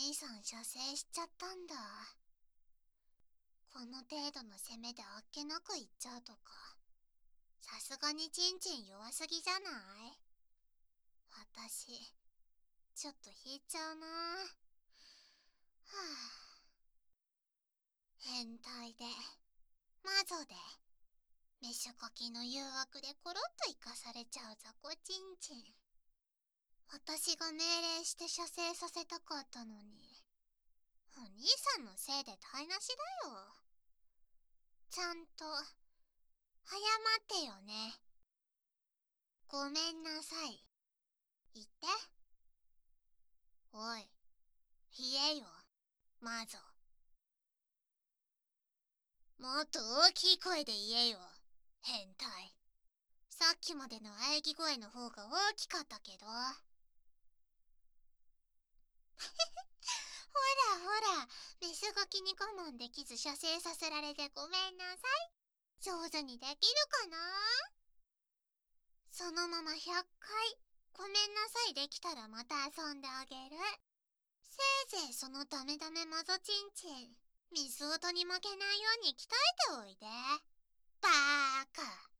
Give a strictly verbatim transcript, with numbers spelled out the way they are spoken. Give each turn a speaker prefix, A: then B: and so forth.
A: 兄さん射精しちゃったんだ。この程度の攻めであっけなくいっちゃうとか、さすがにチンチン弱すぎじゃない？私、ちょっと引いちゃうな。はぁ。変態で、魔女で、メシュコキの誘惑でコロッと生かされちゃうザコチンチン。私が命令して射精させたかったのに、お兄さんのせいで台無しだよ。ちゃんと、謝ってよね。ごめんなさい。言って。おい、言えよ、魔女。もっと大きい声で言えよ、変態。さっきまでの喘ぎ声の方が大きかったけど。ほらほら、メスガキに我慢できず射精させられてごめんなさい。上手にできるかな？そのままひゃっかい、ごめんなさいできたらまた遊んであげる。せいぜいそのダメダメマゾチンチン、水音に負けないように鍛えておいで。バーカ。